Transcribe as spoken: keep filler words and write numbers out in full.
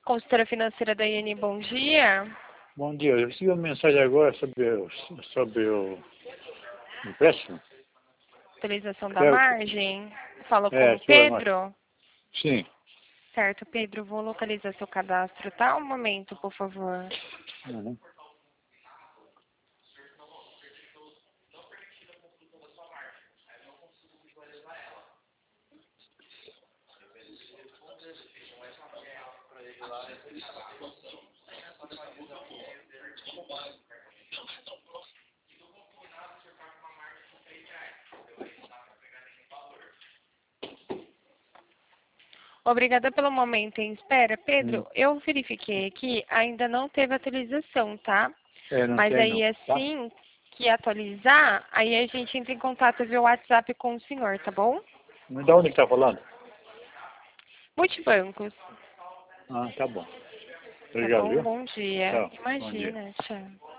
Consultora financeira da I N, bom dia. Bom dia, eu recebi uma mensagem agora sobre o, sobre o empréstimo. Utilização da Quero... margem. Falou com É, o senhora, mas... Pedro? Sim. Certo, Pedro, vou localizar seu cadastro, tá? Um momento, por favor. Uhum. Obrigada pelo momento em espera. Pedro, Hum. eu verifiquei aqui, ainda não teve atualização, tá? É, não Mas tem aí não, tá? assim que atualizar, aí a gente entra em contato via WhatsApp com o senhor, tá bom? De onde que tá falando? Multibancos. Ah, tá bom. Tá Obrigado, bom? viu? Bom dia. Tchau. Bom dia. Imagina, tchau.